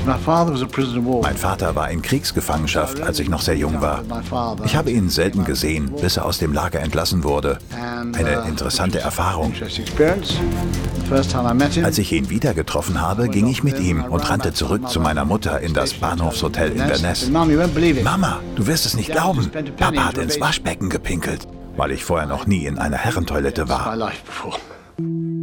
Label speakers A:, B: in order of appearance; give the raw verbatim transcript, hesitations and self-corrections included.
A: Mein Vater war in Kriegsgefangenschaft, als ich noch sehr jung war. Ich habe ihn selten gesehen, bis er aus dem Lager entlassen wurde. Eine interessante Erfahrung. Als ich ihn wieder getroffen habe, ging ich mit ihm und rannte zurück zu meiner Mutter in das Bahnhofshotel Inverness. Mama, du wirst es nicht glauben. Papa hat ins Waschbecken gepinkelt, weil ich vorher noch nie in einer Herrentoilette war.